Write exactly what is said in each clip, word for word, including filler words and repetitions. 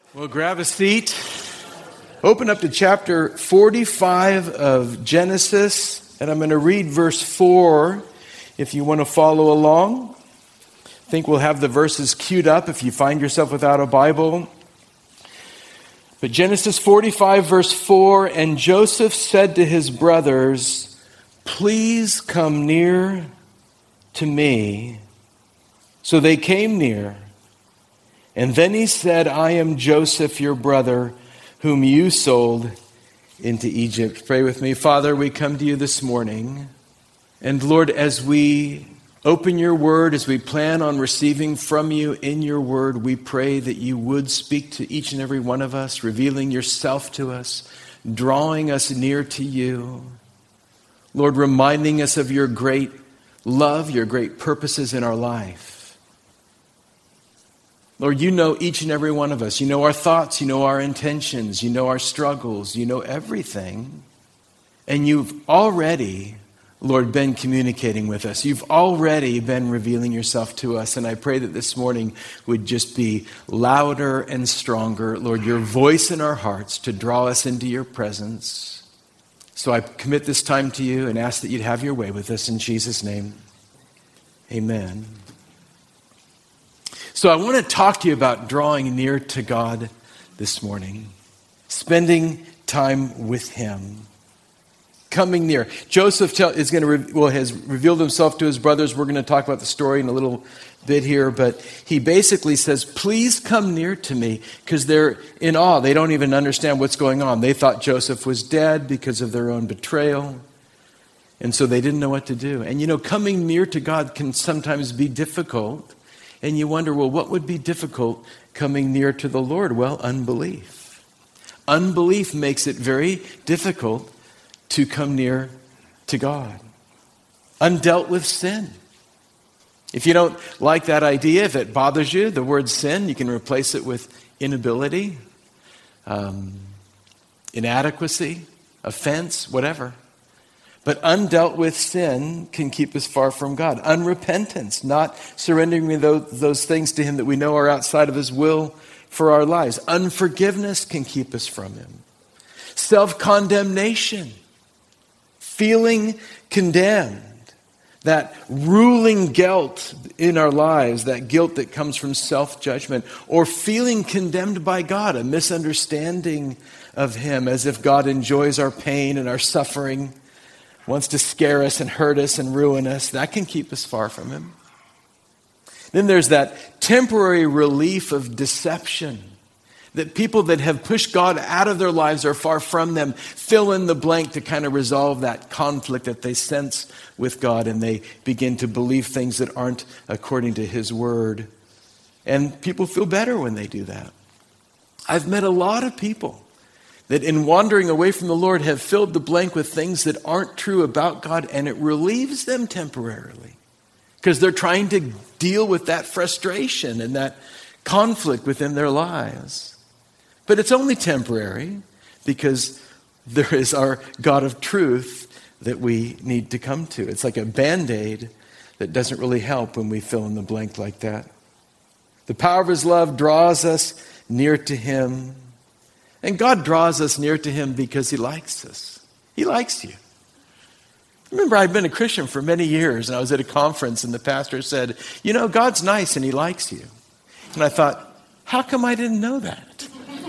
Well, grab a seat. Open up to chapter forty-five of Genesis, and I'm going to read verse four if you want to follow along. I think we'll have the verses queued up if you find yourself without a Bible. But Genesis forty-five, verse four, and Joseph said to his brothers, "Please come near to me." So they came near. And then he said, "I am Joseph, your brother, whom you sold into Egypt." Pray with me. Father, we come to you this morning. And Lord, as we open your word, as we plan on receiving from you in your word, we pray that you would speak to each and every one of us, revealing yourself to us, drawing us near to you. Lord, reminding us of your great love, your great purposes in our life. Lord, you know each and every one of us. You know our thoughts, you know our intentions, you know our struggles, you know everything. And you've already, Lord, been communicating with us. You've already been revealing yourself to us. And I pray that this morning would just be louder and stronger. Lord, your voice in our hearts to draw us into your presence. So I commit this time to you and ask that you'd have your way with us in Jesus' name. Amen. So I want to talk to you about drawing near to God this morning. Spending time with him. Coming near. Joseph tell, is going to re, well has revealed himself to his brothers. We're going to talk about the story in a little bit here, but he basically says, "Please come near to me," because they're in awe. They don't even understand what's going on. They thought Joseph was dead because of their own betrayal, and so they didn't know what to do. And you know, coming near to God can sometimes be difficult. And you wonder, well, what would be difficult coming near to the Lord? Well, unbelief. Unbelief makes it very difficult to come near to God. Undealt with sin. If you don't like that idea, if it bothers you, the word sin, you can replace it with inability, um, inadequacy, offense, whatever. But undealt with sin can keep us far from God. Unrepentance, not surrendering those, those things to him that we know are outside of his will for our lives. Unforgiveness can keep us from him. Self-condemnation, feeling condemned, that ruling guilt in our lives, that guilt that comes from self-judgment, or feeling condemned by God, a misunderstanding of him, as if God enjoys our pain and our suffering, wants to scare us and hurt us and ruin us. That can keep us far from him. Then there's that temporary relief of deception, that people that have pushed God out of their lives are far from them fill in the blank to kind of resolve that conflict that they sense with God, and they begin to believe things that aren't according to his word. And people feel better when they do that. I've met a lot of people that in wandering away from the Lord have filled the blank with things that aren't true about God, and it relieves them temporarily because they're trying to deal with that frustration and that conflict within their lives. But it's only temporary because there is our God of truth that we need to come to. It's like a Band-Aid that doesn't really help when we fill in the blank like that. The power of his love draws us near to him. And God draws us near to him because he likes us. He likes you. Remember, I'd been a Christian for many years, and I was at a conference, and the pastor said, "You know, God's nice and he likes you." And I thought, how come I didn't know that?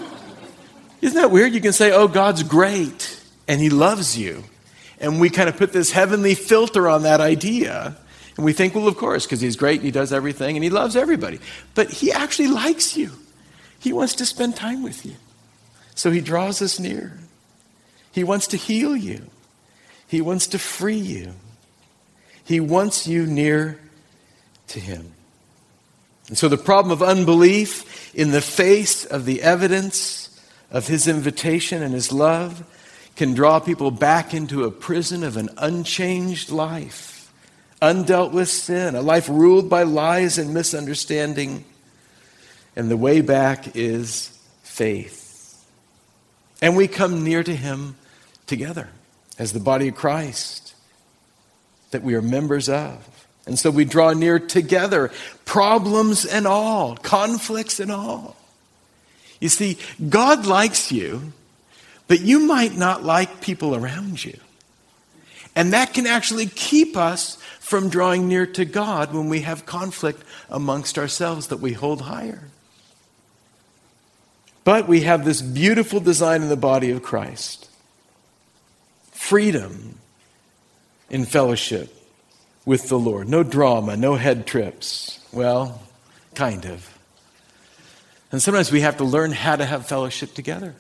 Isn't that weird? You can say, "Oh, God's great and he loves you." And we kind of put this heavenly filter on that idea. And we think, well, of course, because he's great and he does everything and he loves everybody. But he actually likes you. He wants to spend time with you. So he draws us near. He wants to heal you. He wants to free you. He wants you near to him. And so the problem of unbelief in the face of the evidence of his invitation and his love can draw people back into a prison of an unchanged life, undealt with sin, a life ruled by lies and misunderstanding. And the way back is faith. And we come near to him together as the body of Christ that we are members of. And so we draw near together, problems and all, conflicts and all. You see, God likes you, but you might not like people around you. And that can actually keep us from drawing near to God when we have conflict amongst ourselves that we hold higher. But we have this beautiful design in the body of Christ. Freedom in fellowship with the Lord. No drama, no head trips. Well, kind of. And sometimes we have to learn how to have fellowship together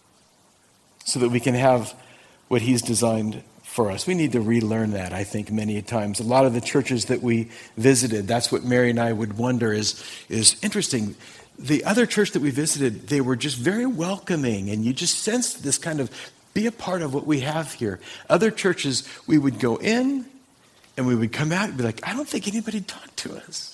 so that we can have what He's designed for us. We need to relearn that, I think, many times. A lot of the churches that we visited, that's what Mary and I would wonder is, is interesting. The other church that we visited, they were just very welcoming, and you just sensed this kind of, be a part of what we have here. Other churches, we would go in, and we would come out and be like, I don't think anybody talked to us.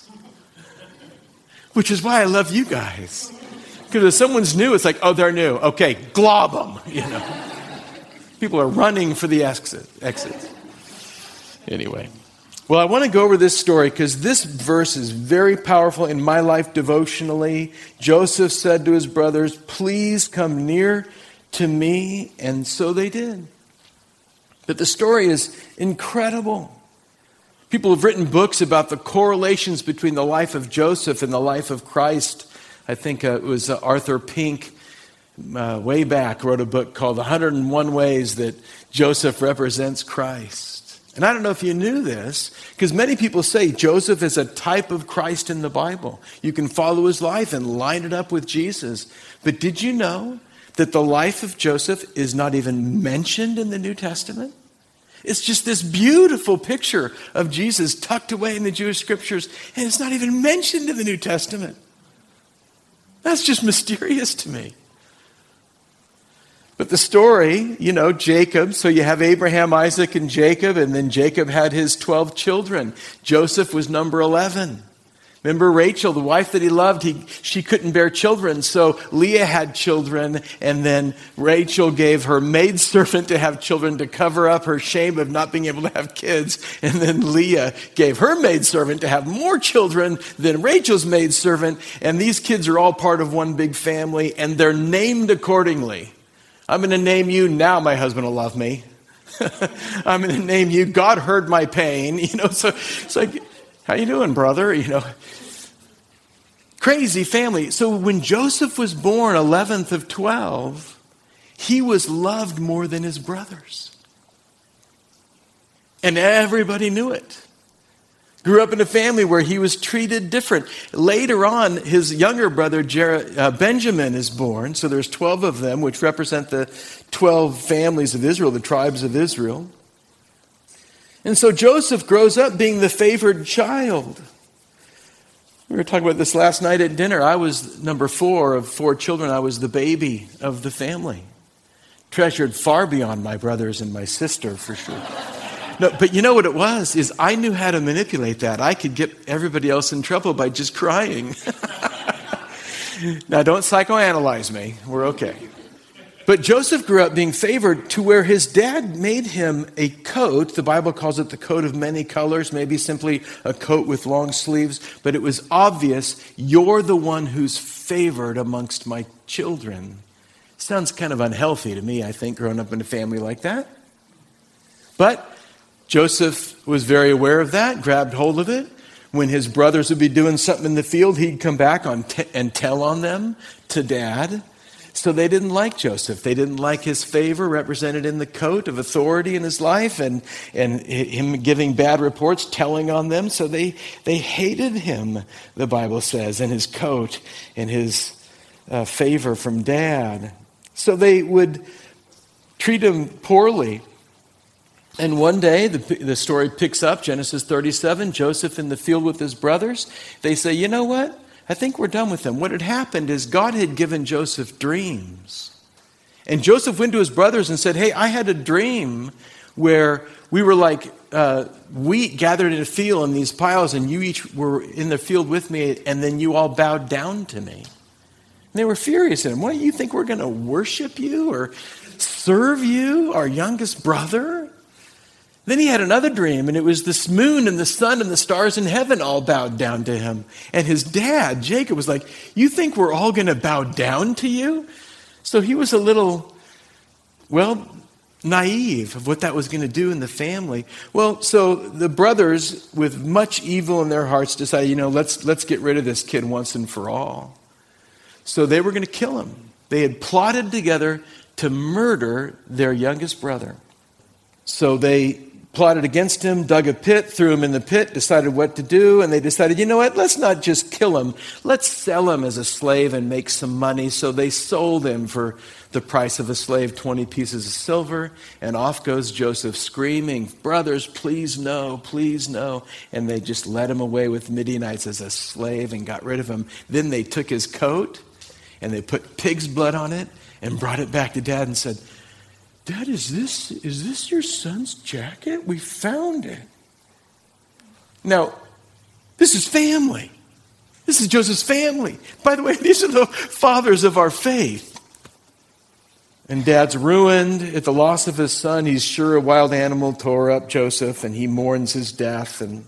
Which is why I love you guys. Because if someone's new, it's like, oh, they're new. Okay, glob them, you know. People are running for the exit. exit. Anyway. Well, I want to go over this story because this verse is very powerful in my life devotionally. Joseph said to his brothers, please come near to me. And so they did. But the story is incredible. People have written books about the correlations between the life of Joseph and the life of Christ. I think uh, it was uh, Arthur Pink, uh, way back, wrote a book called one hundred and one Ways That Joseph Represents Christ. And I don't know if you knew this, because many people say Joseph is a type of Christ in the Bible. You can follow his life and line it up with Jesus. But did you know that the life of Joseph is not even mentioned in the New Testament? It's just this beautiful picture of Jesus tucked away in the Jewish scriptures, and it's not even mentioned in the New Testament. That's just mysterious to me. But the story, you know, Jacob, so you have Abraham, Isaac, and Jacob, and then Jacob had his twelve children. Joseph was number eleven. Remember Rachel, the wife that he loved, he, she couldn't bear children, so Leah had children, and then Rachel gave her maidservant to have children to cover up her shame of not being able to have kids, and then Leah gave her maidservant to have more children than Rachel's maidservant, and these kids are all part of one big family, and they're named accordingly. I'm going to name you, now my husband will love me. I'm going to name you, God heard my pain. You know, so it's like, how you doing, brother? You know, crazy family. So when Joseph was born, eleventh of twelve, he was loved more than his brothers. And everybody knew it. Grew up in a family where he was treated different. Later on, his younger brother, Jer- uh, Benjamin, is born. So there's twelve of them, which represent the twelve families of Israel, the tribes of Israel. And so Joseph grows up being the favored child. We were talking about this last night at dinner. I was number four of four children. I was the baby of the family. Treasured far beyond my brothers and my sister, for sure. No, but you know what it was, is I knew how to manipulate that. I could get everybody else in trouble by just crying. Now, don't psychoanalyze me. We're okay. But Joseph grew up being favored to where his dad made him a coat. The Bible calls it the coat of many colors, maybe simply a coat with long sleeves. But it was obvious, you're the one who's favored amongst my children. Sounds kind of unhealthy to me, I think, growing up in a family like that. But Joseph was very aware of that, grabbed hold of it. When his brothers would be doing something in the field, he'd come back on t- and tell on them to dad. So they didn't like Joseph. They didn't like his favor represented in the coat of authority in his life and, and him giving bad reports, telling on them. So they, they hated him, the Bible says, and his coat and his uh, favor from dad. So they would treat him poorly. And one day, the, the story picks up, Genesis thirty-seven, Joseph in the field with his brothers. They say, you know what? I think we're done with him. What had happened is God had given Joseph dreams. And Joseph went to his brothers and said, hey, I had a dream where we were like uh, wheat gathered in a field in these piles, and you each were in the field with me, and then you all bowed down to me. And they were furious at him. What, do you think we're going to worship you or serve you, our youngest brother? Then he had another dream, and it was this moon and the sun and the stars in heaven all bowed down to him. And his dad, Jacob, was like, you think we're all going to bow down to you? So he was a little, well, naive of what that was going to do in the family. Well, so the brothers, with much evil in their hearts, decided, you know, let's let's get rid of this kid once and for all. So they were going to kill him. They had plotted together to murder their youngest brother. So they plotted against him, dug a pit, threw him in the pit, decided what to do, and they decided, you know what, let's not just kill him. Let's sell him as a slave and make some money. So they sold him for the price of a slave, twenty pieces of silver, and off goes Joseph screaming, brothers, please no, please no. And they just led him away with Midianites as a slave and got rid of him. Then they took his coat and they put pig's blood on it and brought it back to Dad and said, Dad, is this is this your son's jacket? We found it. Now, this is family. This is Joseph's family. By the way, these are the fathers of our faith. And Dad's ruined at the loss of his son. He's sure a wild animal tore up Joseph, and he mourns his death, and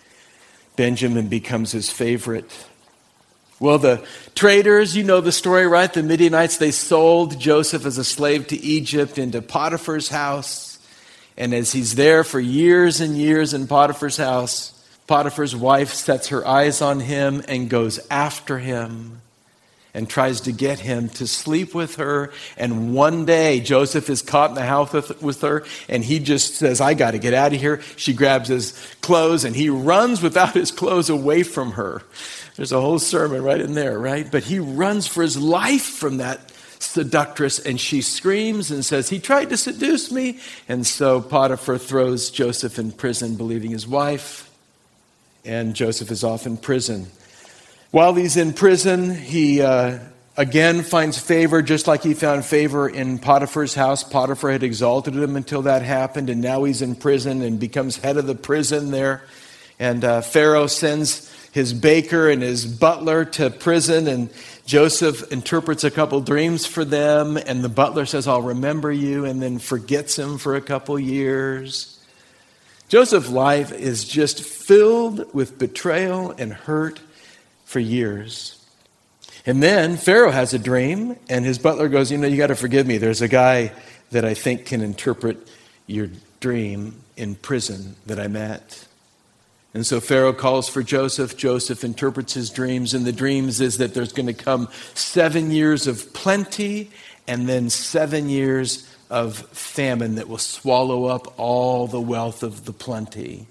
Benjamin becomes his favorite. Well, the traders, you know the story, right? The Midianites, they sold Joseph as a slave to Egypt into Potiphar's house. And as he's there for years and years in Potiphar's house, Potiphar's wife sets her eyes on him and goes after him and tries to get him to sleep with her. And one day, Joseph is caught in the house with, with her, and he just says, I got to get out of here. She grabs his clothes, and he runs without his clothes away from her. There's a whole sermon right in there, right? But he runs for his life from that seductress, and she screams and says, he tried to seduce me. And so Potiphar throws Joseph in prison, believing his wife, and Joseph is off in prison. While he's in prison, he uh, again finds favor, just like he found favor in Potiphar's house. Potiphar had exalted him until that happened, and now he's in prison and becomes head of the prison there. And uh, Pharaoh sends his baker and his butler to prison, and Joseph interprets a couple dreams for them, and the butler says, I'll remember you, and then forgets him for a couple years. Joseph's life is just filled with betrayal and hurt for years. And then Pharaoh has a dream, and his butler goes, you know, you got to forgive me. There's a guy that I think can interpret your dream in prison that I met. And so Pharaoh calls for Joseph. Joseph interprets his dreams, and the dreams is that there's going to come seven years of plenty and then seven years of famine that will swallow up all the wealth of the plenty.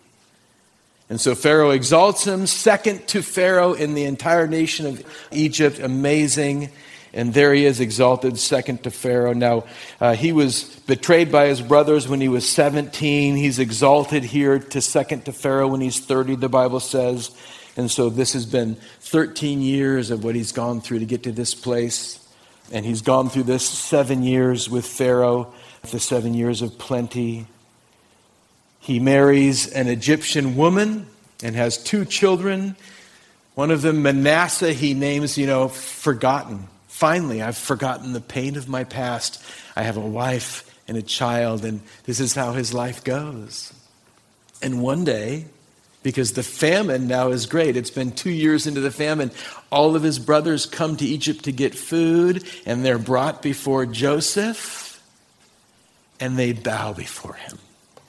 And so Pharaoh exalts him, second to Pharaoh in the entire nation of Egypt. Amazing. And there he is, exalted second to Pharaoh. Now, uh, he was betrayed by his brothers when he was seventeen. He's exalted here to second to Pharaoh when he's thirty, the Bible says. And so this has been thirteen years of what he's gone through to get to this place. And he's gone through this seven years with Pharaoh, the seven years of plenty. He marries an Egyptian woman and has two children. One of them, Manasseh, he names, you know, forgotten. Finally, I've forgotten the pain of my past. I have a wife and a child, and this is how his life goes. And one day, because the famine now is great, it's been two years into the famine, all of his brothers come to Egypt to get food, and they're brought before Joseph, and they bow before him.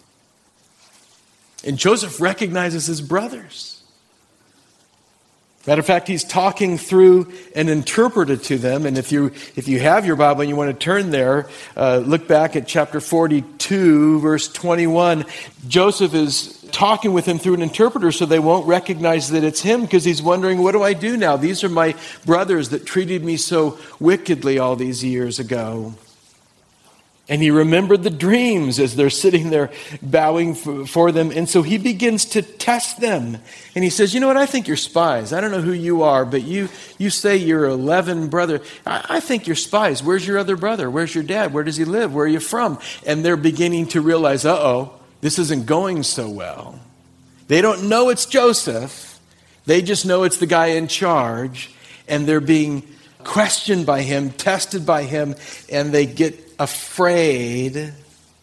And Joseph recognizes his brothers. Matter of fact, he's talking through an interpreter to them. And if you if you have your Bible and you want to turn there, uh, look back at chapter forty-two, verse twenty-one. Joseph is talking with him through an interpreter so they won't recognize that it's him, because he's wondering, what do I do now? These are my brothers that treated me so wickedly all these years ago. And he remembered the dreams as they're sitting there bowing for them. And so he begins to test them. And he says, you know what, I think you're spies. I don't know who you are, but you you say you're eleven brother. I, I think you're spies. Where's your other brother? Where's your dad? Where does he live? Where are you from? And they're beginning to realize, uh-oh, this isn't going so well. They don't know it's Joseph. They just know it's the guy in charge. And they're being questioned by him, tested by him, and they get afraid.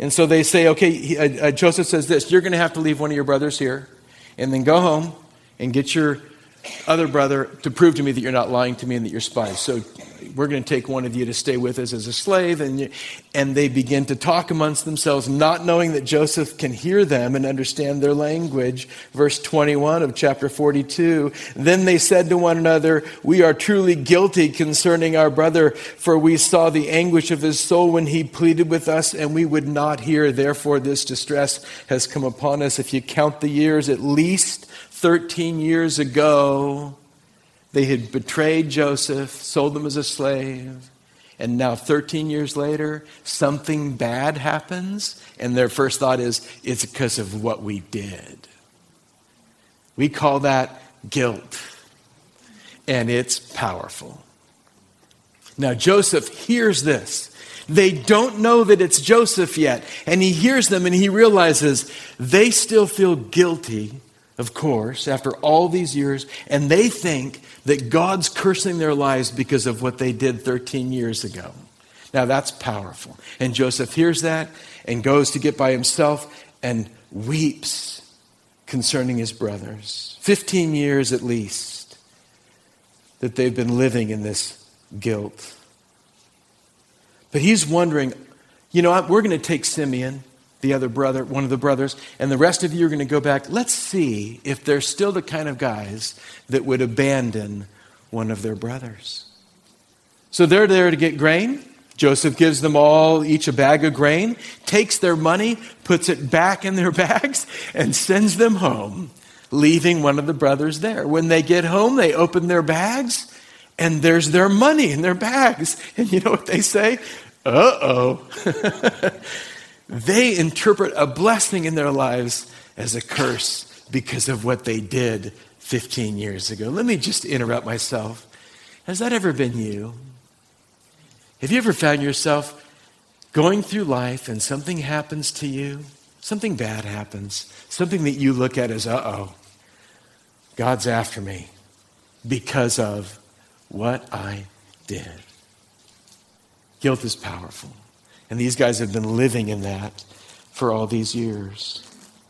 And so they say, okay, he, uh, uh, Joseph says this, you're going to have to leave one of your brothers here and then go home and get your other brother to prove to me that you're not lying to me and that you're spies. So we're going to take one of you to stay with us as a slave. And, you, and they begin to talk amongst themselves, not knowing that Joseph can hear them and understand their language. Verse twenty-one of chapter forty-two, then they said to one another, we are truly guilty concerning our brother, for we saw the anguish of his soul when he pleaded with us, and we would not hear. Therefore this distress has come upon us. If you count the years, at least thirteen years ago, they had betrayed Joseph, sold him as a slave, and now thirteen years later, something bad happens, and their first thought is, it's because of what we did. We call that guilt, and it's powerful. Now Joseph hears this. They don't know that it's Joseph yet, and he hears them and he realizes they still feel guilty, of course, after all these years, and they think that God's cursing their lives because of what they did thirteen years ago. Now that's powerful. And Joseph hears that and goes to get by himself and weeps concerning his brothers. Fifteen years at least that they've been living in this guilt. But he's wondering, you know, we're going to take Simeon, the other brother, one of the brothers, and the rest of you are going to go back. Let's see if they're still the kind of guys that would abandon one of their brothers. So they're there to get grain. Joseph gives them all each a bag of grain, takes their money, puts it back in their bags, and sends them home, leaving one of the brothers there. When they get home, they open their bags, and there's their money in their bags. And you know what they say? Uh-oh. They interpret a blessing in their lives as a curse because of what they did fifteen years ago. Let me just interrupt myself. Has that ever been you? Have you ever found yourself going through life and something happens to you? Something bad happens. Something that you look at as, uh-oh, God's after me because of what I did. Guilt is powerful. And these guys have been living in that for all these years.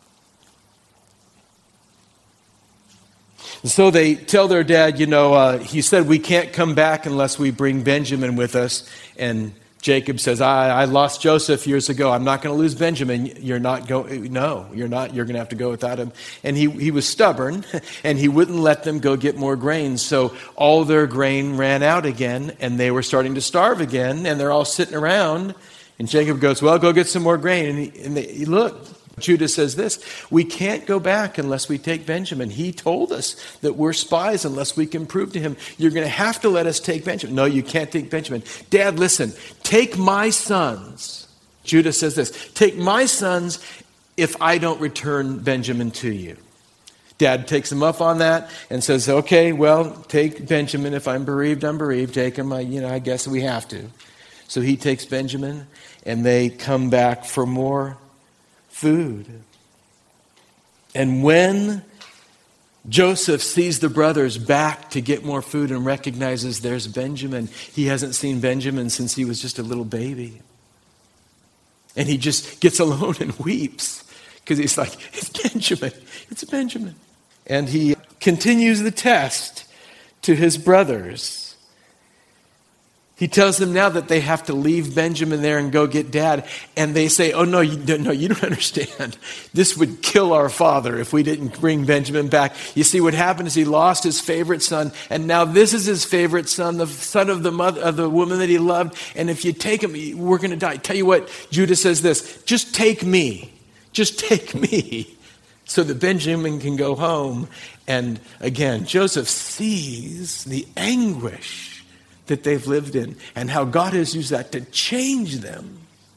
And so they tell their dad, you know, uh, he said, we can't come back unless we bring Benjamin with us. And Jacob says, I, I lost Joseph years ago. I'm not going to lose Benjamin. You're not going, no, you're not. You're going to have to go without him. And he, he was stubborn, and he wouldn't let them go get more grain. So all their grain ran out again, and they were starting to starve again, and they're all sitting around. And Jacob goes, well, go get some more grain. And, he, and they, look, Judah says this, we can't go back unless we take Benjamin. He told us that we're spies unless we can prove to him. You're going to have to let us take Benjamin. No, you can't take Benjamin. Dad, listen, take my sons. Judah says this, take my sons if I don't return Benjamin to you. Dad takes him up on that and says, okay, well, take Benjamin. If I'm bereaved, I'm bereaved. Take him. I, you know, I guess we have to. So he takes Benjamin, and they come back for more food. And when Joseph sees the brothers back to get more food and recognizes there's Benjamin, he hasn't seen Benjamin since he was just a little baby. And he just gets alone and weeps because he's like, it's Benjamin, it's Benjamin. And he continues the test to his brothers. He tells them now that they have to leave Benjamin there and go get Dad. And they say, oh, no, you don't, no, you don't understand. This would kill our father if we didn't bring Benjamin back. You see, what happened is he lost his favorite son. And now this is his favorite son, the son of the mother, of the woman that he loved. And if you take him, we're going to die. Tell you what, Judah says this, just take me. Just take me so that Benjamin can go home. And again, Joseph sees the anguish that they've lived in and how God has used that to change them.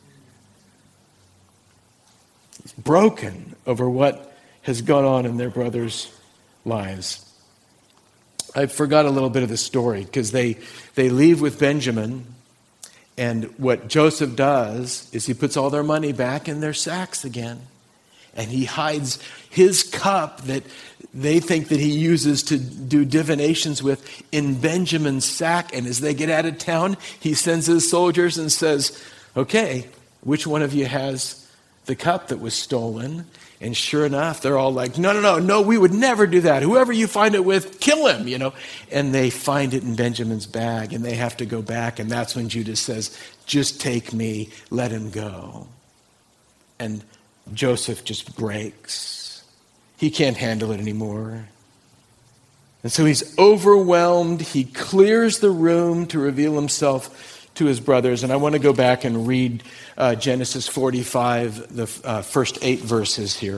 He's broken over what has gone on in their brothers' lives. I forgot a little bit of the story because they, they leave with Benjamin, and what Joseph does is he puts all their money back in their sacks again. And he hides his cup that they think that he uses to do divinations with in Benjamin's sack. And as they get out of town, he sends his soldiers and says, okay, which one of you has the cup that was stolen. And sure enough, they're all like, no, no, no, no, we would never do that. Whoever you find it with, kill him, you know. And they find it in Benjamin's bag, and they have to go back. And that's when Judas says, just take me, let him go. And Joseph just breaks. He can't handle it anymore. And so he's overwhelmed. He clears the room to reveal himself to his brothers. And I want to go back and read uh, Genesis forty-five, the uh, first eight verses here.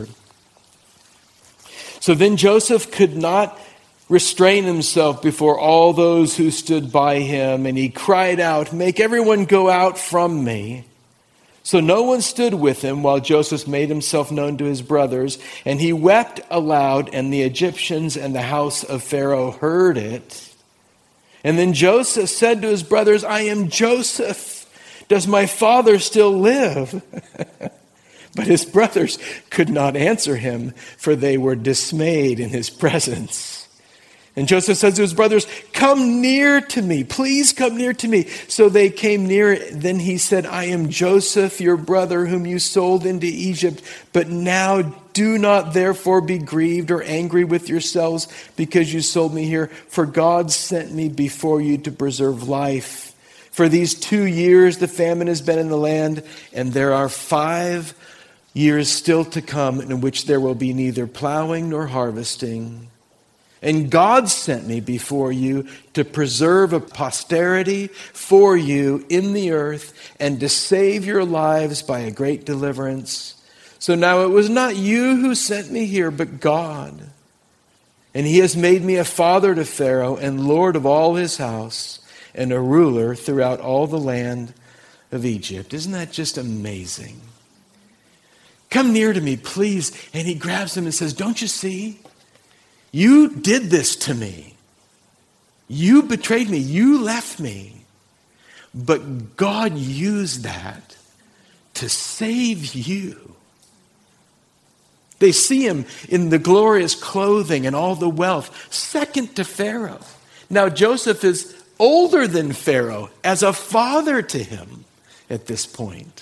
So then Joseph could not restrain himself before all those who stood by him, and he cried out, "Make everyone go out from me." So no one stood with him while Joseph made himself known to his brothers, and he wept aloud, and the Egyptians and the house of Pharaoh heard it. And then Joseph said to his brothers, "I am Joseph. Does my father still live?" But his brothers could not answer him, for they were dismayed in his presence. And Joseph says to his brothers, "Come near to me. Please come near to me." So they came near. Then he said, "I am Joseph, your brother, whom you sold into Egypt. But now do not therefore be grieved or angry with yourselves because you sold me here. For God sent me before you to preserve life. For these two years the famine has been in the land, and there are five years still to come in which there will be neither plowing nor harvesting. And God sent me before you to preserve a posterity for you in the earth and to save your lives by a great deliverance. So now it was not you who sent me here, but God. And he has made me a father to Pharaoh and lord of all his house and a ruler throughout all the land of Egypt." Isn't that just amazing? "Come near to me, please." And he grabs him and says, "Don't you see? You did this to me. You betrayed me. You left me. But God used that to save you." They see him in the glorious clothing and all the wealth, second to Pharaoh. Now Joseph is older than Pharaoh, as a father to him at this point.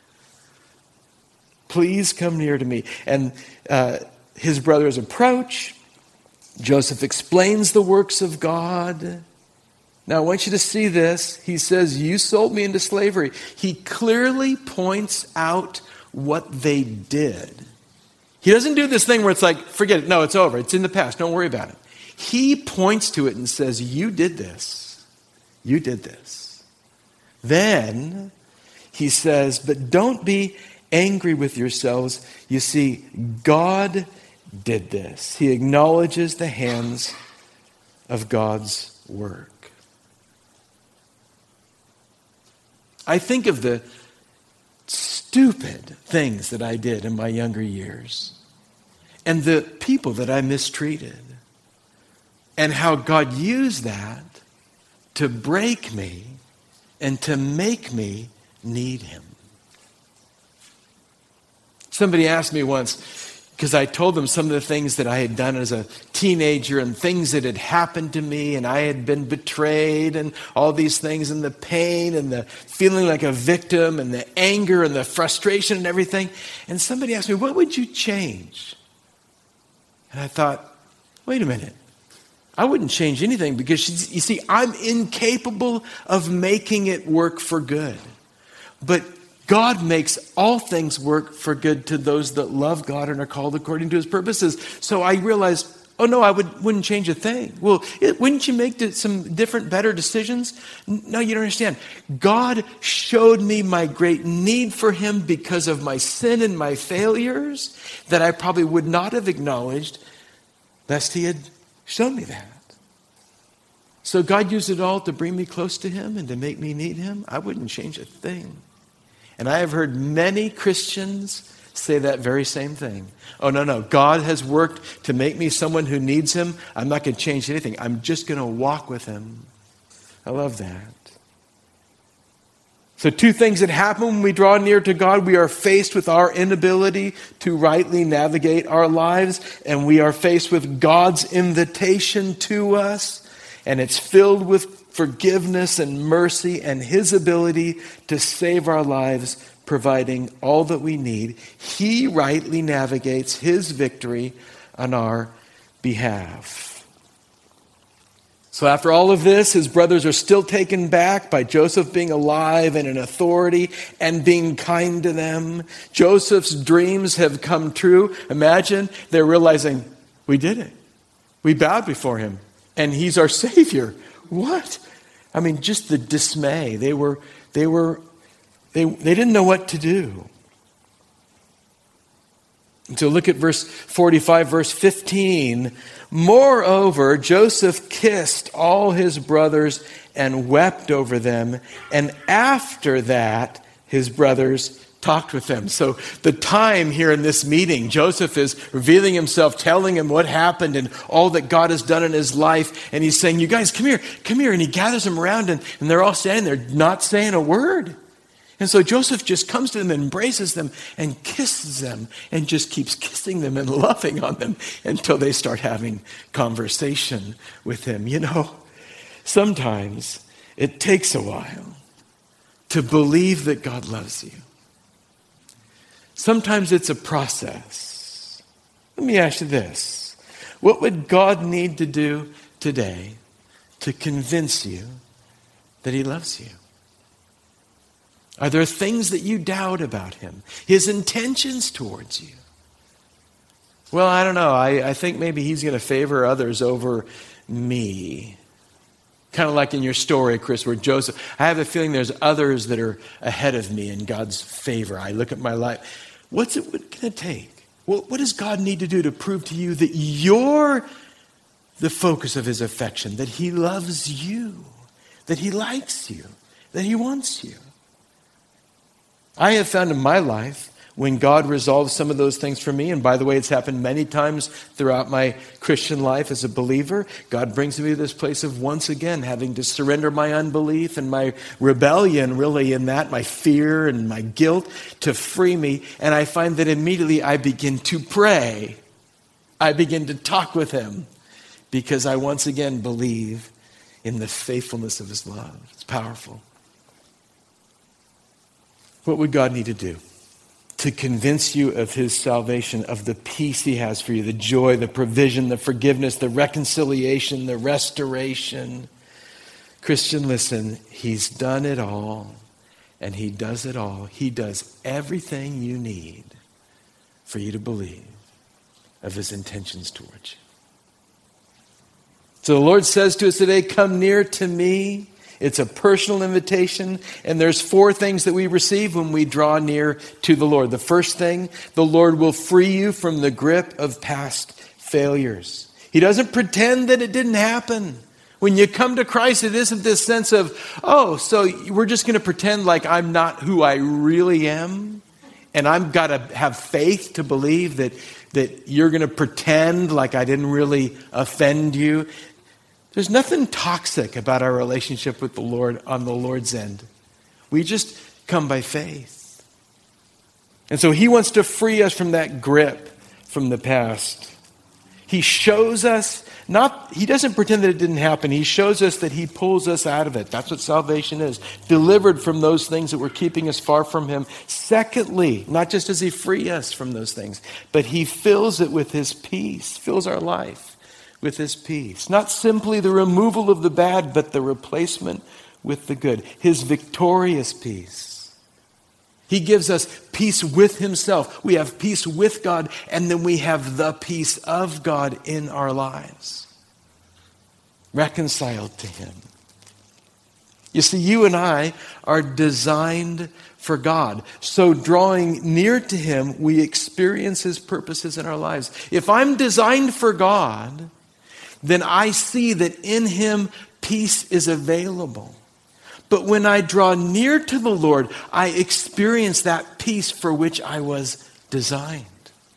"Please come near to me." And uh, his brothers approach. Joseph explains the works of God. Now I want you to see this. He says, "You sold me into slavery." He clearly points out what they did. He doesn't do this thing where it's like, forget it. No, it's over. It's in the past. Don't worry about it. He points to it and says, "You did this. You did this." Then he says, "But don't be angry with yourselves. You see, God did this." He acknowledges the hands of God's work. I think of the stupid things that I did in my younger years and the people that I mistreated and how God used that to break me and to make me need him. Somebody asked me once, because I told them some of the things that I had done as a teenager and things that had happened to me, and I had been betrayed and all these things, and the pain and the feeling like a victim and the anger and the frustration and everything. And somebody asked me, "What would you change?" And I thought, wait a minute. I wouldn't change anything because, you see, I'm incapable of making it work for good. But God makes all things work for good to those that love God and are called according to his purposes. So I realized, oh no, I would, wouldn't change a thing. Well, it, wouldn't you make some different, better decisions? No, you don't understand. God showed me my great need for him because of my sin and my failures that I probably would not have acknowledged lest he had shown me that. So God used it all to bring me close to him and to make me need him. I wouldn't change a thing. And I have heard many Christians say that very same thing. Oh, no, no. God has worked to make me someone who needs him. I'm not going to change anything. I'm just going to walk with him. I love that. So two things that happen when we draw near to God. We are faced with our inability to rightly navigate our lives. And we are faced with God's invitation to us. And it's filled with forgiveness and mercy and his ability to save our lives, providing all that we need. He rightly navigates his victory on our behalf. So after all of this, his brothers are still taken back by Joseph being alive and in authority and being kind to them. Joseph's dreams have come true. Imagine they're realizing, we did it. We bowed before him and he's our Savior. What? I mean, just the dismay. They were, they were, they, they didn't know what to do. And so look at verse forty-five, verse fifteen. Moreover, Joseph kissed all his brothers and wept over them. And after that, his brothers talked with them. So the time here in this meeting, Joseph is revealing himself, telling him what happened and all that God has done in his life. And he's saying, you guys, come here, come here. And he gathers them around and, and they're all standing there not saying a word. And so Joseph just comes to them and embraces them and kisses them and just keeps kissing them and loving on them until they start having conversation with him. You know, sometimes it takes a while to believe that God loves you. Sometimes it's a process. Let me ask you this. What would God need to do today to convince you that he loves you? Are there things that you doubt about him? His intentions towards you? Well, I don't know. I, I think maybe he's going to favor others over me. Kind of like in your story, Chris, where Joseph, I have a feeling there's others that are ahead of me in God's favor. I look at my life. What's it going to take? What, what does God need to do to prove to you that you're the focus of his affection, that he loves you, that he likes you, that he wants you? I have found in my life when God resolves some of those things for me, and by the way, it's happened many times throughout my Christian life as a believer, God brings me to this place of once again having to surrender my unbelief and my rebellion really in that, my fear and my guilt to free me. And I find that immediately I begin to pray. I begin to talk with him because I once again believe in the faithfulness of his love. It's powerful. What would God need to do to convince you of his salvation, of the peace he has for you, the joy, the provision, the forgiveness, the reconciliation, the restoration? Christian, listen, he's done it all, and he does it all. He does everything you need for you to believe of his intentions towards you. So the Lord says to us today, come near to me. It's a personal invitation, and there's four things that we receive when we draw near to the Lord. The first thing, the Lord will free you from the grip of past failures. He doesn't pretend that it didn't happen. When you come to Christ, it isn't this sense of, oh, so we're just going to pretend like I'm not who I really am, and I've got to have faith to believe that, that you're going to pretend like I didn't really offend you. There's nothing toxic about our relationship with the Lord on the Lord's end. We just come by faith. And so he wants to free us from that grip from the past. He shows us, not, he doesn't pretend that it didn't happen. He shows us that he pulls us out of it. That's what salvation is. Delivered from those things that were keeping us far from him. Secondly, not just does he free us from those things, but he fills it with his peace, fills our life with his peace. Not simply the removal of the bad, but the replacement with the good. His victorious peace. He gives us peace with himself. We have peace with God, and then we have the peace of God in our lives. Reconciled to him. You see, you and I are designed for God. So drawing near to him, we experience his purposes in our lives. If I'm designed for God, then I see that in him peace is available. But when I draw near to the Lord, I experience that peace for which I was designed.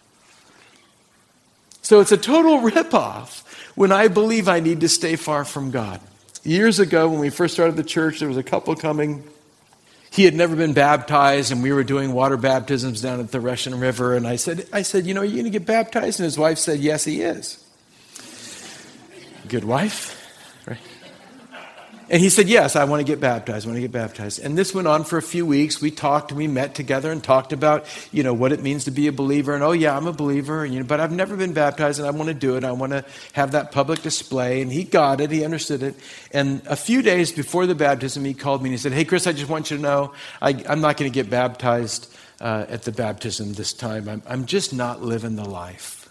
So it's a total ripoff when I believe I need to stay far from God. Years ago, when we first started the church, there was a couple coming. He had never been baptized, and we were doing water baptisms down at the Russian River. And I said, I said, you know, are you going to get baptized? And his wife said, yes, he is. Good wife, right? And he said, yes, I want to get baptized. I want to get baptized. And this went on for a few weeks. We talked and we met together and talked about, you know, what it means to be a believer. And, oh, yeah, I'm a believer, and, you know, but I've never been baptized, and I want to do it. I want to have that public display. And he got it. He understood it. And a few days before the baptism, he called me and he said, hey, Chris, I just want you to know I, I'm not going to get baptized uh, at the baptism this time. I'm, I'm just not living the life.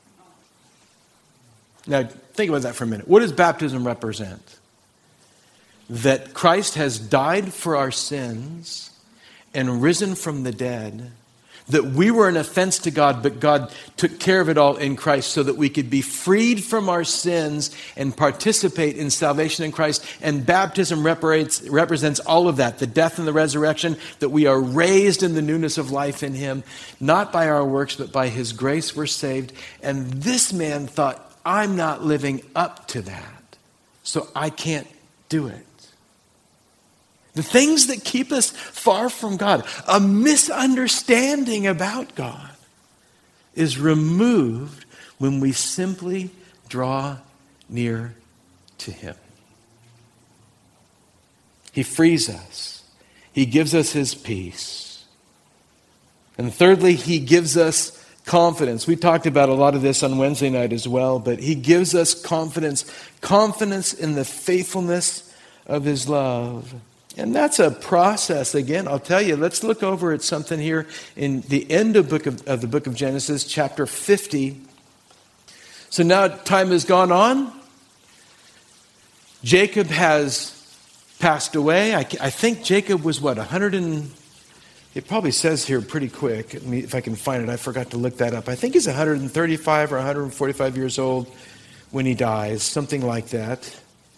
Now, think about that for a minute. What does baptism represent? That Christ has died for our sins and risen from the dead, that we were an offense to God, but God took care of it all in Christ so that we could be freed from our sins and participate in salvation in Christ. And baptism represents, represents all of that, the death and the resurrection, that we are raised in the newness of life in Him, not by our works, but by His grace we're saved. And this man thought, I'm not living up to that, so I can't do it. The things that keep us far from God, a misunderstanding about God, is removed when we simply draw near to Him. He frees us. He gives us His peace. And thirdly, He gives us confidence. We talked about a lot of this on Wednesday night as well, but He gives us confidence, confidence in the faithfulness of His love. And that's a process. Again, I'll tell you, let's look over at something here in the end of, book of, of the book of Genesis, chapter fifty. So now time has gone on. Jacob has passed away. I, I think Jacob was what, one hundred and... It probably says here pretty quick, if I can find it. I forgot to look that up. I think he's one hundred thirty-five or one hundred forty-five years old when he dies, something like that.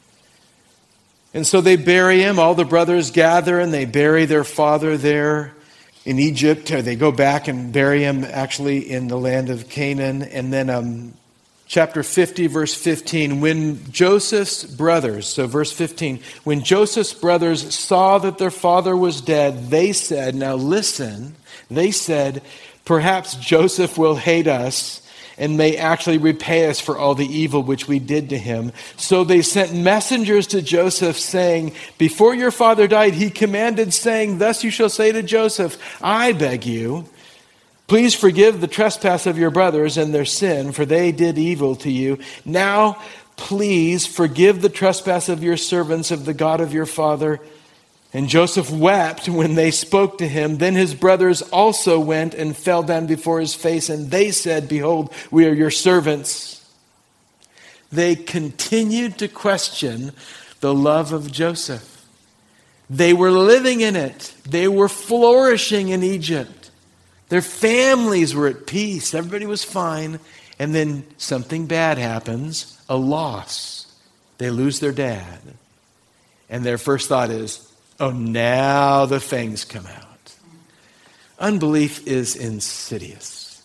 And so they bury him. All the brothers gather and they bury their father there in Egypt. Or they go back and bury him actually in the land of Canaan. And then um, chapter fifty, verse fifteen, when Joseph's brothers, so verse fifteen, when Joseph's brothers saw that their father was dead, they said, now listen, they said, perhaps Joseph will hate us and may actually repay us for all the evil which we did to him. So they sent messengers to Joseph saying, before your father died, he commanded saying, thus you shall say to Joseph, I beg you, please forgive the trespass of your brothers and their sin, for they did evil to you. Now, please forgive the trespass of your servants of the God of your father. And Joseph wept when they spoke to him. Then his brothers also went and fell down before his face, and they said, behold, we are your servants. They continued to question the love of Joseph. They were living in it. They were flourishing in Egypt. Their families were at peace. Everybody was fine. And then something bad happens, a loss. They lose their dad. And their first thought is, oh, now the fangs come out. Unbelief is insidious.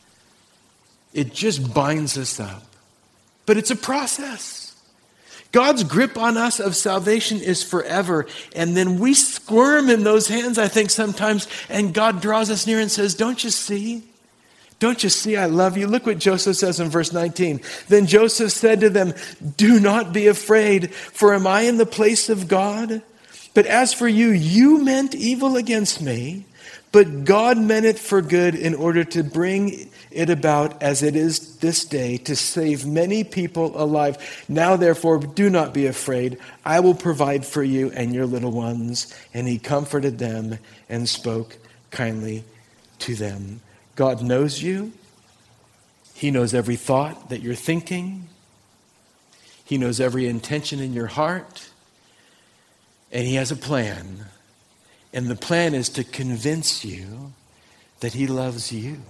It just binds us up. But it's a process. God's grip on us of salvation is forever. And then we squirm in those hands, I think, sometimes. And God draws us near and says, don't you see? Don't you see I love you? Look what Joseph says in verse nineteen. Then Joseph said to them, do not be afraid, for am I in the place of God? But as for you, you meant evil against me, but God meant it for good in order to bring it about as it is this day, to save many people alive. Now, therefore, do not be afraid. I will provide for you and your little ones. And he comforted them and spoke kindly to them. God knows you. He knows every thought that you're thinking. He knows every intention in your heart. And he has a plan. And the plan is to convince you that he loves you.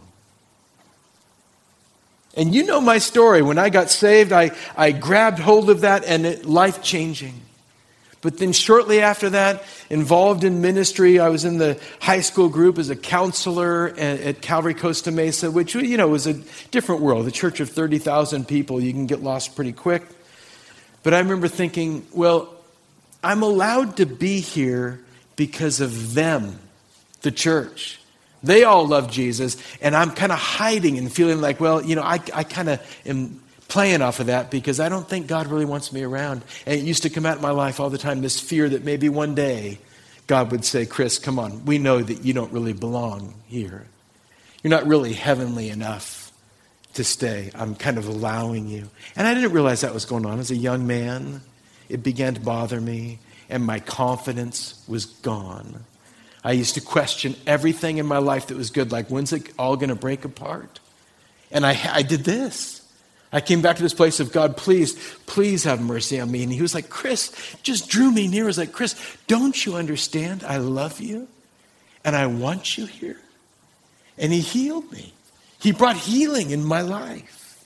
And you know my story. When I got saved, I, I grabbed hold of that, and it life-changing. But then shortly after that, involved in ministry, I was in the high school group as a counselor at, at Calvary Costa Mesa, which, you know, was a different world. A church of thirty thousand people, you can get lost pretty quick. But I remember thinking, well, I'm allowed to be here because of them, the church. They all love Jesus, and I'm kind of hiding and feeling like, well, you know, I, I kind of am playing off of that because I don't think God really wants me around. And it used to come out in my life all the time, this fear that maybe one day God would say, Chris, come on, we know that you don't really belong here. You're not really heavenly enough to stay. I'm kind of allowing you. And I didn't realize that was going on. As a young man, it began to bother me, and my confidence was gone. I used to question everything in my life that was good, like, when's it all going to break apart? And I, I did this. I came back to this place of, God, please, please have mercy on me. And he was like, Chris, just drew me near. He was like, Chris, don't you understand? I love you, and I want you here. And he healed me. He brought healing in my life.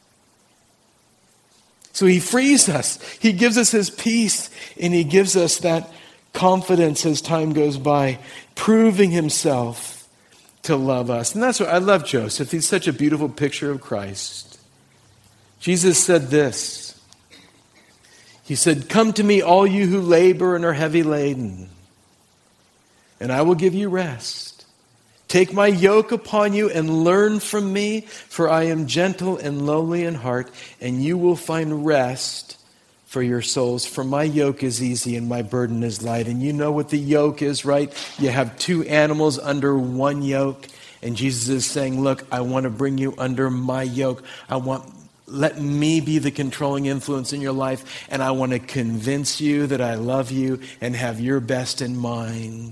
So he frees us. He gives us his peace, and he gives us that confidence as time goes by, proving himself to love us. And that's what I love Joseph. He's such a beautiful picture of Christ. Jesus said this. He said, come to me, all you who labor and are heavy laden, and I will give you rest. Take my yoke upon you and learn from me, for I am gentle and lowly in heart, and you will find rest for your souls. For my yoke is easy and my burden is light. And you know what the yoke is, right? You have two animals under one yoke. And Jesus is saying, look, I want to bring you under my yoke. I want, let me be the controlling influence in your life. And I want to convince you that I love you and have your best in mind.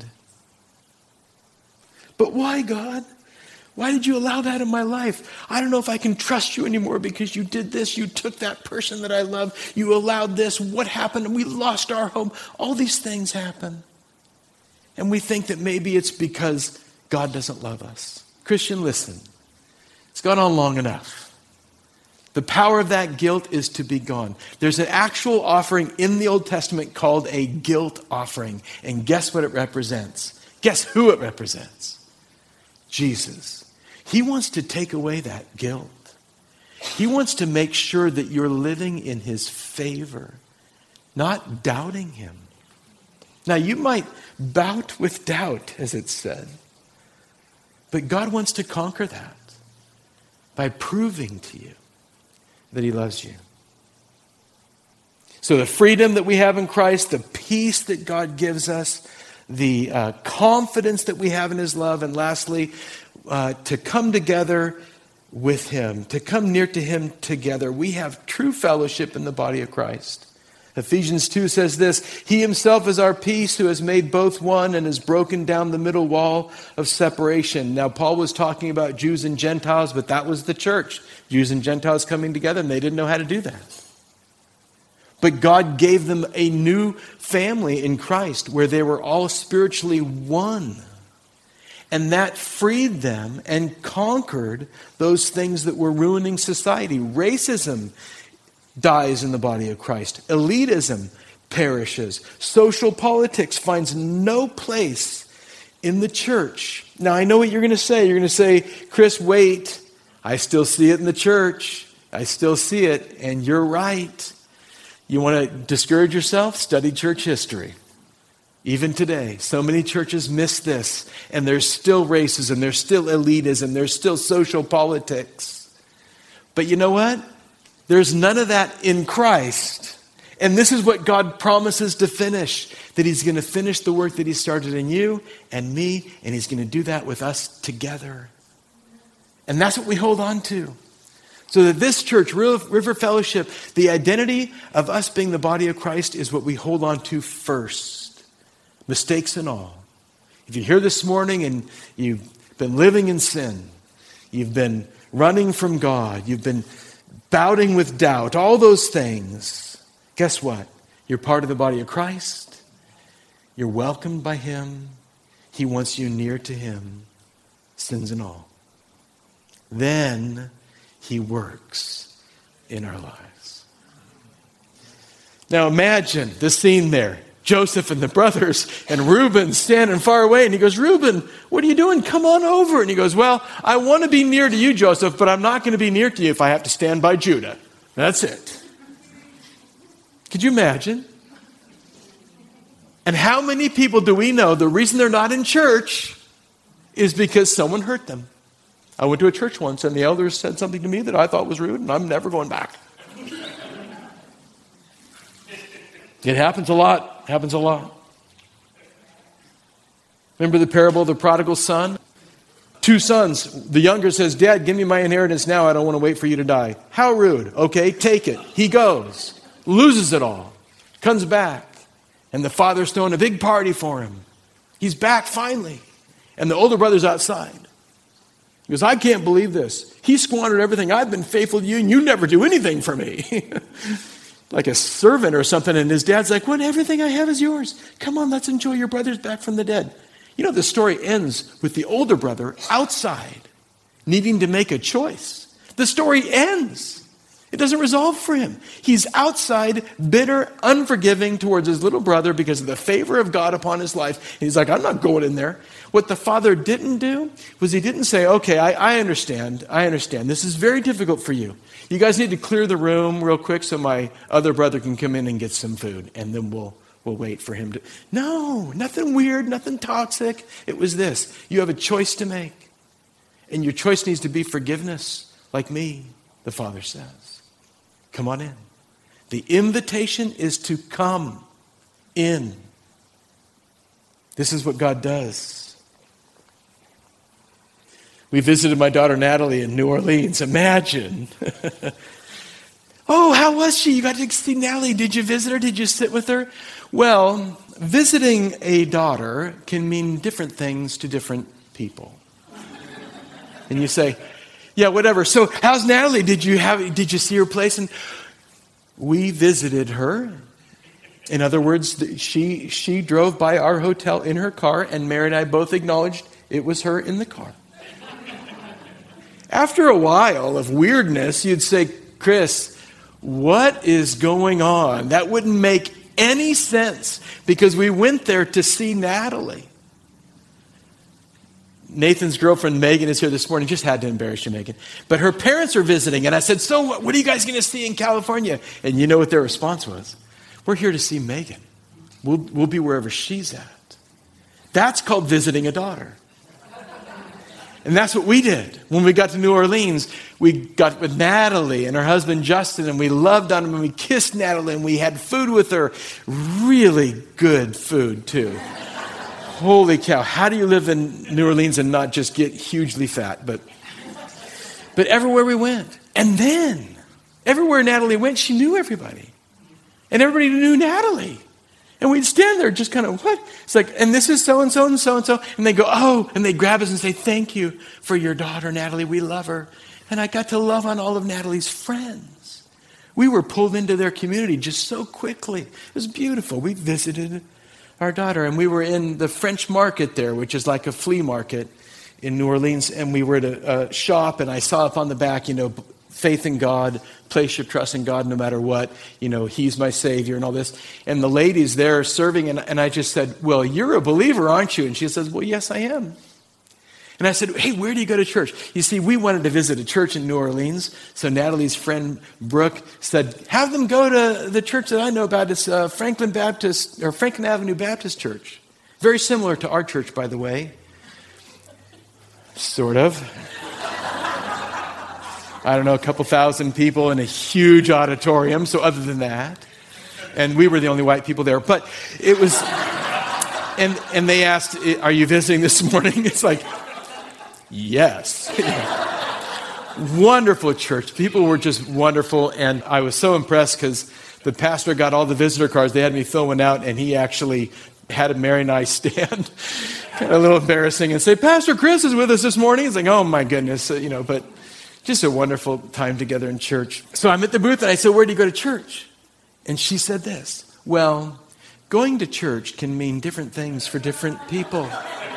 But why, God? Why did you allow that in my life? I don't know if I can trust you anymore because you did this. You took that person that I love. You allowed this. What happened? We lost our home. All these things happen. And we think that maybe it's because God doesn't love us. Christian, listen. It's gone on long enough. The power of that guilt is to be gone. There's an actual offering in the Old Testament called a guilt offering. And guess what it represents? Guess who it represents? Jesus. He wants to take away that guilt. He wants to make sure that you're living in his favor, not doubting him. Now, you might bout with doubt, as it's said, but God wants to conquer that by proving to you that he loves you. So the freedom that we have in Christ, the peace that God gives us, the uh, confidence that we have in his love, and lastly, uh, to come together with him, to come near to him together. We have true fellowship in the body of Christ. Ephesians two says this, he himself is our peace, who has made both one and has broken down the middle wall of separation. Now, Paul was talking about Jews and Gentiles, but that was the church. Jews and Gentiles coming together, and they didn't know how to do that. But God gave them a new family in Christ where they were all spiritually one. And that freed them and conquered those things that were ruining society. Racism dies in the body of Christ. Elitism perishes. Social politics finds no place in the church. Now, I know what you're going to say. You're going to say, Chris, wait. I still see it in the church. I still see it. And you're right. You want to discourage yourself? Study church history. Even today, so many churches miss this, and there's still racism, there's still elitism, there's still social politics. But you know what? There's none of that in Christ. And this is what God promises to finish, that he's going to finish the work that he started in you and me, and he's going to do that with us together. And that's what we hold on to. So that this church, River Fellowship, the identity of us being the body of Christ is what we hold on to first. Mistakes and all. If you're here this morning and you've been living in sin, you've been running from God, you've been bouting with doubt, all those things, guess what? You're part of the body of Christ. You're welcomed by him. He wants you near to him, sins and all. Then he works in our lives. Now imagine the scene there. Joseph and the brothers and Reuben standing far away. And he goes, Reuben, what are you doing? Come on over. And he goes, well, I want to be near to you, Joseph, but I'm not going to be near to you if I have to stand by Judah. That's it. Could you imagine? And how many people do we know the reason they're not in church is because someone hurt them? I went to a church once and the elders said something to me that I thought was rude and I'm never going back. It happens a lot. Happens a lot. Remember the parable of the prodigal son? Two sons. The younger says, Dad, give me my inheritance now. I don't want to wait for you to die. How rude. Okay, take it. He goes. Loses it all. Comes back. And the father's throwing a big party for him. He's back finally. And the older brother's outside. He goes, I can't believe this. He squandered everything. I've been faithful to you and you never do anything for me. Like a servant or something. And his dad's like, what? Everything I have is yours. Come on, let's enjoy your brother's back from the dead. You know, the story ends with the older brother outside needing to make a choice. The story ends. It doesn't resolve for him. He's outside, bitter, unforgiving towards his little brother because of the favor of God upon his life. And he's like, I'm not going in there. What the father didn't do was he didn't say, okay, I, I understand. I understand. This is very difficult for you. You guys need to clear the room real quick so my other brother can come in and get some food. And then we'll we'll wait for him to. No, nothing weird, nothing toxic. It was this. You have a choice to make. And your choice needs to be forgiveness, like me, the father says. Come on in. The invitation is to come in. This is what God does. We visited my daughter Natalie in New Orleans. Imagine. Oh, how was she? You got to see Natalie. Did you visit her? Did you sit with her? Well, visiting a daughter can mean different things to different people. And you say, yeah, whatever. So how's Natalie? Did you have? Did you see her place? And we visited her. In other words, she she drove by our hotel in her car, and Mary and I both acknowledged it was her in the car. After a while of weirdness, you'd say, Chris, what is going on? That wouldn't make any sense because we went there to see Natalie. Nathan's girlfriend, Megan, is here this morning. Just had to embarrass you, Megan. But her parents are visiting. And I said, so what, what are you guys going to see in California? And you know what their response was? We're here to see Megan. We'll, we'll be wherever she's at. That's called visiting a daughter. And that's what we did. When we got to New Orleans, we got with Natalie and her husband Justin, and we loved on him, and we kissed Natalie, and we had food with her. Really good food, too. Holy cow. How do you live in New Orleans and not just get hugely fat? But, but everywhere we went. And then, everywhere Natalie went, she knew everybody. And everybody knew Natalie. And we'd stand there just kind of, what? It's like, and this is so-and-so and so-and-so. And they go, oh, and they grab us and say, thank you for your daughter, Natalie. We love her. And I got to love on all of Natalie's friends. We were pulled into their community just so quickly. It was beautiful. We visited our daughter, and we were in the French market there, which is like a flea market in New Orleans. And we were at a, a shop, and I saw up on the back, you know, faith in God, place your trust in God no matter what. You know, He's my Savior and all this. And the lady's there serving, and, and I just said, well, you're a believer, aren't you? And she says, well, yes, I am. And I said, hey, where do you go to church? You see, we wanted to visit a church in New Orleans. So Natalie's friend, Brooke, said, have them go to the church that I know about. It's uh, Franklin Baptist, or Franklin Avenue Baptist Church. Very similar to our church, by the way. Sort of. I don't know, a couple thousand people in a huge auditorium. So other than that, and we were the only white people there. But it was, and and they asked, are you visiting this morning? It's like, yes. Wonderful church. People were just wonderful. And I was so impressed because the pastor got all the visitor cards. They had me fill one out, and he actually had Mary and I stand. Kind of a little embarrassing and say, Pastor Chris is with us this morning. It's like, oh my goodness, you know, but just a wonderful time together in church. So I'm at the booth and I said, where do you go to church? And she said this, well, going to church can mean different things for different people.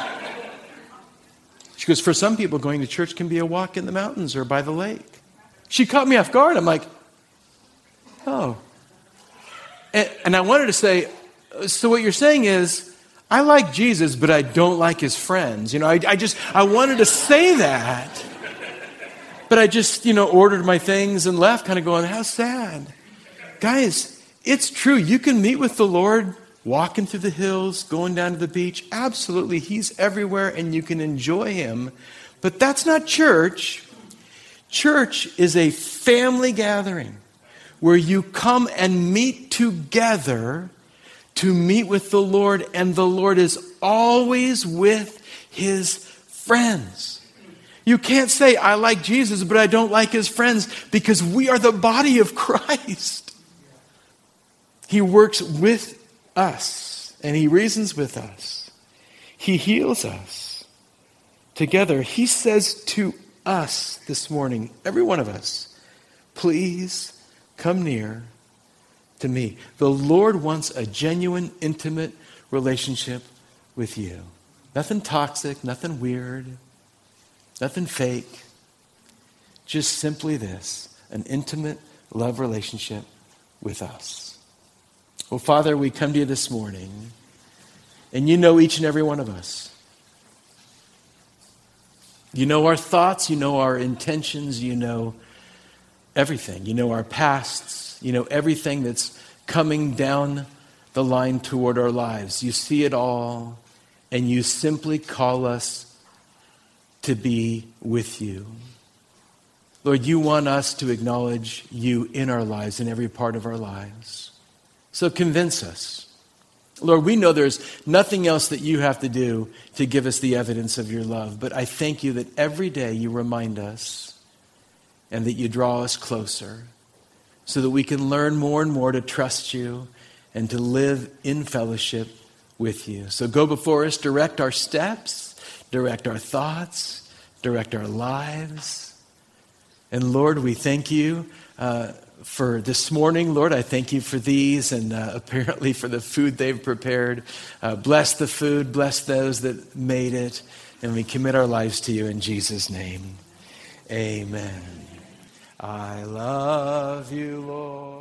She goes, for some people, going to church can be a walk in the mountains or by the lake. She caught me off guard. I'm like, oh. And, and I wanted to say, so what you're saying is, I like Jesus, but I don't like his friends. You know, I, I just, I wanted to say that. But I just, you know, ordered my things and left kind of going, how sad. Guys, it's true. You can meet with the Lord walking through the hills, going down to the beach. Absolutely. He's everywhere and you can enjoy him. But that's not church. Church is a family gathering where you come and meet together to meet with the Lord, and the Lord is always with his friends. You can't say, I like Jesus, but I don't like his friends, because we are the body of Christ. He works with us, and he reasons with us. He heals us together. He says to us this morning, every one of us, please come near to me. The Lord wants a genuine, intimate relationship with you. Nothing toxic, nothing weird, nothing fake. Just simply this, an intimate love relationship with us. Well, Father, we come to you this morning, and you know each and every one of us. You know our thoughts, you know our intentions, you know everything. You know our pasts, you know everything that's coming down the line toward our lives. You see it all, and you simply call us to be with you. Lord, you want us to acknowledge you in our lives, in every part of our lives. So convince us. Lord, we know there's nothing else that you have to do to give us the evidence of your love, but I thank you that every day you remind us and that you draw us closer so that we can learn more and more to trust you and to live in fellowship with you. So go before us, direct our steps, direct our thoughts, direct our lives. And Lord, we thank you uh, for this morning. Lord, I thank you for these and uh, apparently for the food they've prepared. Uh, bless the food, bless those that made it, and we commit our lives to you in Jesus' name. Amen. I love you, Lord.